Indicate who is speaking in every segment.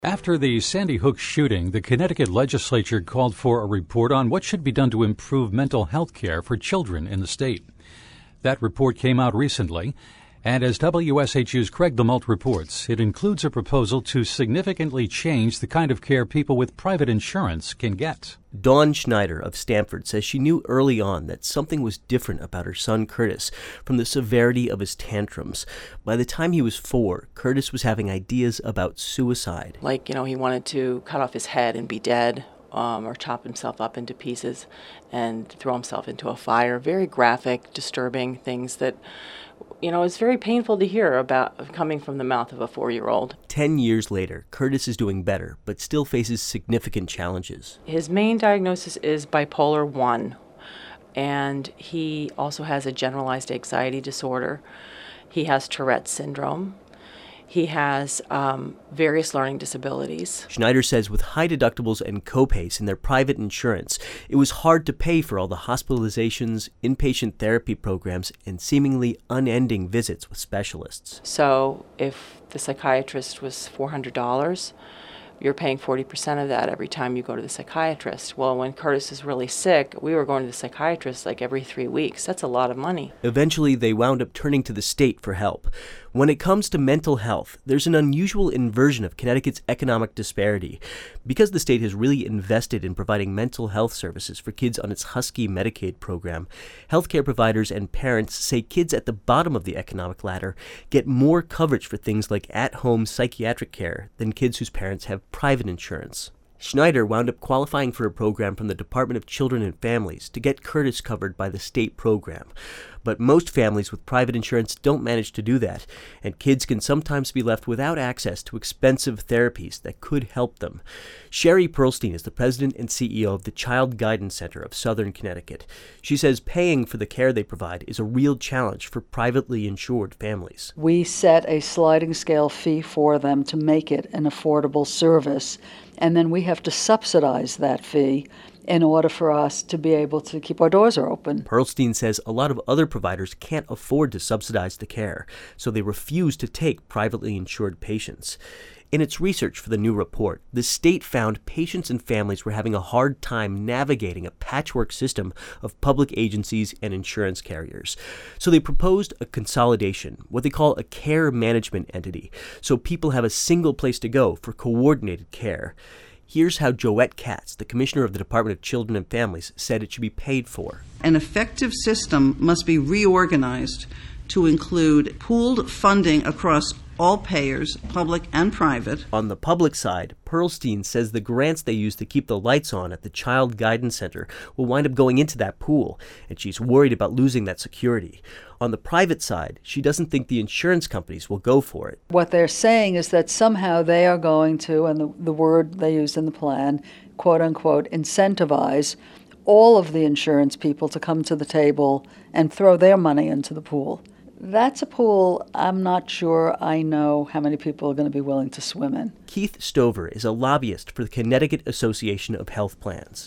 Speaker 1: After the Sandy Hook shooting, the Connecticut legislature called for a report on what should be done to improve mental health care for children in the state. That report came out recently, and as WSHU's Craig DeMalt reports, it includes a proposal to significantly change the kind of care people with private insurance can get.
Speaker 2: Dawn Schneider of Stamford says she knew early on that something was different about her son Curtis from the severity of his tantrums. By the time he was 4, Curtis was having ideas about suicide.
Speaker 3: He wanted to cut off his head and be dead, or chop himself up into pieces and throw himself into a fire. Very graphic, disturbing things that, it's very painful to hear about coming from the mouth of a 4-year-old.
Speaker 2: 10 years later, Curtis is doing better, but still faces significant challenges.
Speaker 3: His main diagnosis is bipolar 1, and he also has a generalized anxiety disorder. He has Tourette's syndrome. He has various learning disabilities.
Speaker 2: Schneider says with high deductibles and copays in their private insurance, it was hard to pay for all the hospitalizations, inpatient therapy programs, and seemingly unending visits with specialists.
Speaker 3: So if the psychiatrist was $400, you're paying 40% of that every time you go to the psychiatrist. Well, when Curtis is really sick, we were going to the psychiatrist every 3 weeks. That's a lot of money.
Speaker 2: Eventually, they wound up turning to the state for help. When it comes to mental health, there's an unusual inversion of Connecticut's economic disparity. Because the state has really invested in providing mental health services for kids on its Husky Medicaid program, healthcare providers and parents say kids at the bottom of the economic ladder get more coverage for things like at-home psychiatric care than kids whose parents have private insurance. Schneider wound up qualifying for a program from the Department of Children and Families to get Curtis covered by the state program. But most families with private insurance don't manage to do that, and kids can sometimes be left without access to expensive therapies that could help them. Sherry Pearlstein is the president and CEO of the Child Guidance Center of Southern Connecticut. She says paying for the care they provide is a real challenge for privately insured families.
Speaker 4: We set a sliding scale fee for them to make it an affordable service, and then we have to subsidize that fee in order for us to be able to keep our doors open.
Speaker 2: Pearlstein says a lot of other providers can't afford to subsidize the care, so they refuse to take privately insured patients. In its research for the new report, the state found patients and families were having a hard time navigating a patchwork system of public agencies and insurance carriers. So they proposed a consolidation, what they call a care management entity, so people have a single place to go for coordinated care. Here's how Joette Katz, the commissioner of the Department of Children and Families, said it should be paid for.
Speaker 5: An effective system must be reorganized to include pooled funding across all payers, public and private.
Speaker 2: On the public side, Pearlstein says the grants they use to keep the lights on at the Child Guidance Center will wind up going into that pool, and she's worried about losing that security. On the private side, she doesn't think the insurance companies will go for it.
Speaker 4: What they're saying is that somehow they are going to, and the word they used in the plan, quote unquote, incentivize all of the insurance people to come to the table and throw their money into the pool. That's a pool I'm not sure I know how many people are going to be willing to swim in.
Speaker 2: Keith Stover is a lobbyist for the Connecticut Association of Health Plans.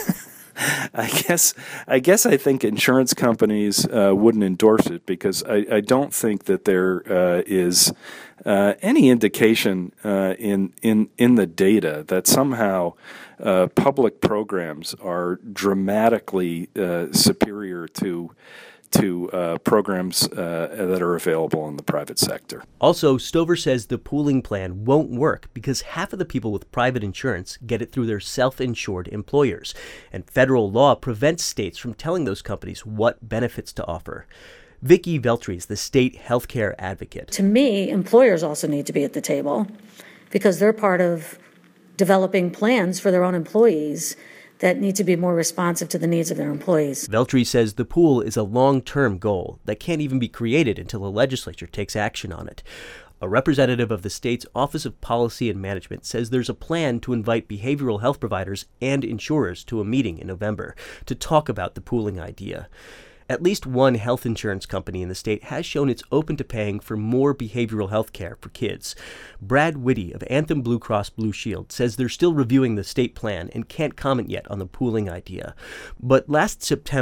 Speaker 6: I guess I think insurance companies wouldn't endorse it because I don't think that there is any indication in the data that somehow public programs are dramatically superior to programs that are available in the private sector.
Speaker 2: Also, Stover says the pooling plan won't work because half of the people with private insurance get it through their self-insured employers, and federal law prevents states from telling those companies what benefits to offer. Vicki Veltri is the state healthcare advocate.
Speaker 7: To me, employers also need to be at the table because they're part of developing plans for their own employees that need to be more responsive to the needs of their employees.
Speaker 2: Veltri says the pool is a long-term goal that can't even be created until the legislature takes action on it. A representative of the state's Office of Policy and Management says there's a plan to invite behavioral health providers and insurers to a meeting in November to talk about the pooling idea. At least one health insurance company in the state has shown it's open to paying for more behavioral health care for kids. Brad Whitty of Anthem Blue Cross Blue Shield says they're still reviewing the state plan and can't comment yet on the pooling idea. But last September,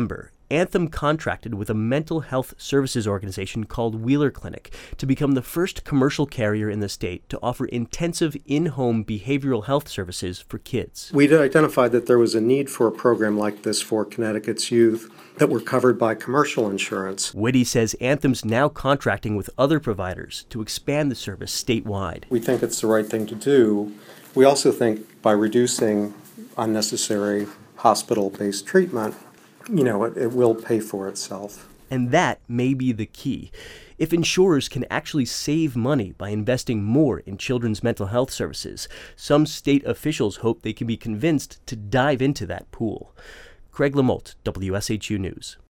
Speaker 2: Anthem contracted with a mental health services organization called Wheeler Clinic to become the first commercial carrier in the state to offer intensive in-home behavioral health services for kids.
Speaker 8: We'd identified that there was a need for a program like this for Connecticut's youth that were covered by commercial insurance.
Speaker 2: Witte says Anthem's now contracting with other providers to expand the service statewide.
Speaker 8: We think it's the right thing to do. We also think by reducing unnecessary hospital-based treatment, it will pay for itself.
Speaker 2: And that may be the key. If insurers can actually save money by investing more in children's mental health services, some state officials hope they can be convinced to dive into that pool. Craig Lamolt, WSHU News.